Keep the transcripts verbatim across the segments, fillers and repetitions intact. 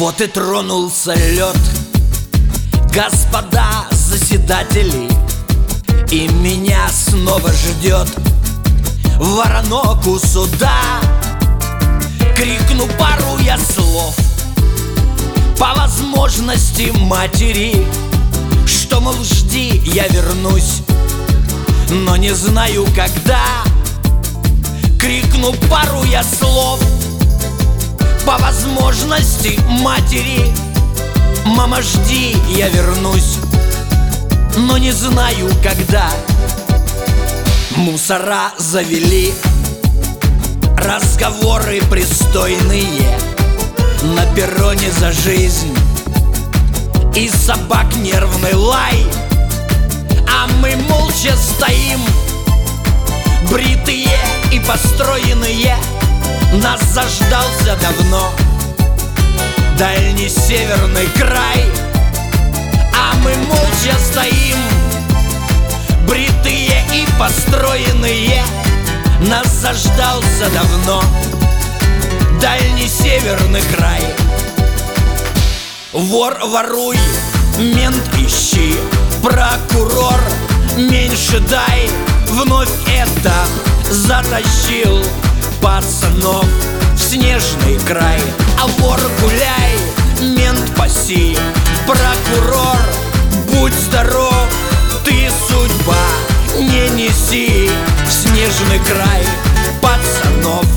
Вот и тронулся лед, господа заседатели, и меня снова ждет воронок у суда. Крикну пару я слов, по возможности матери, что, мол, жди, я вернусь, но не знаю когда. Крикну пару я слов, по возможности матери, мама, жди, я вернусь, но не знаю когда. Мусора завели разговоры пристойные на перроне за жизнь, и собак нервный лай, а мы молча стоим, бритые и построенные. Нас заждался давно дальний северный край, а мы молча стоим, бритые и построенные. Нас заждался давно дальний северный край. Вор воруй, мент ищи, прокурор меньше дай. Вновь это затащил пацанов в снежный край. А вор гуляй, мент паси, прокурор будь здоров, ты судьба не неси в снежный край пацанов.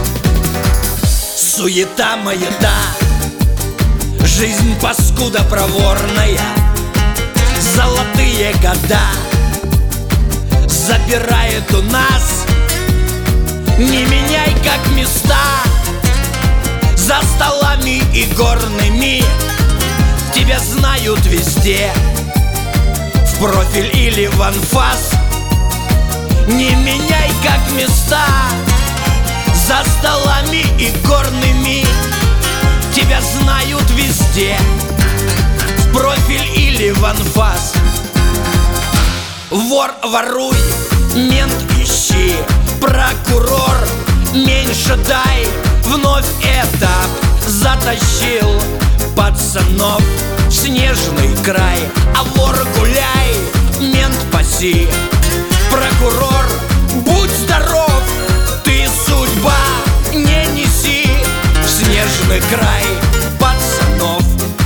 Суета-маята, жизнь паскуда проворная, золотые года забирает у нас. Не меняй как места за столами и горными, тебя знают везде, в профиль или в анфас. Не меняй как места за столами и горными, тебя знают везде, в профиль или в анфас. Вор воруй, мент ищи, прокурор меньше дай. Вновь это затащил пацанов в снежный край. А вор гуляй, мент паси, прокурор будь здоров, ты судьба не неси в снежный край пацанов.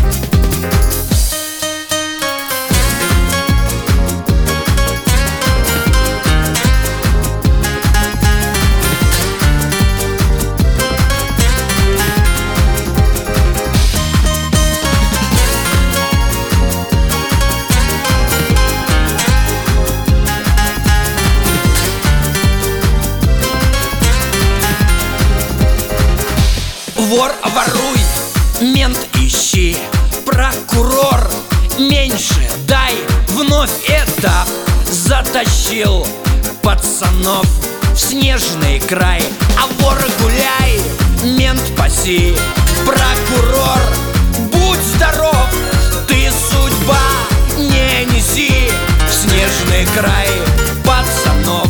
Вор воруй, мент ищи, прокурор меньше дай. Вновь это затащил пацанов в снежный край. А вор гуляй, мент паси, прокурор будь здоров, ты судьба не неси в снежный край пацанов.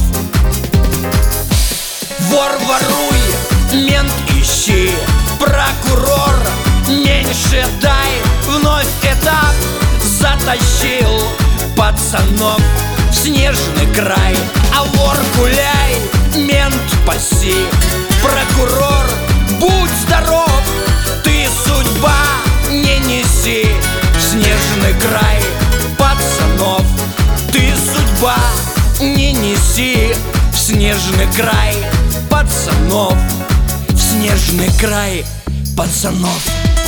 Вор воруй, мент ищи, прокурор меньше дай. Вновь этап затащил пацанов в снежный край. А вор гуляй, мент паси, прокурор будь здоров, ты судьба не неси в снежный край пацанов. Ты судьба не неси в снежный край пацанов, в снежный край пацанов.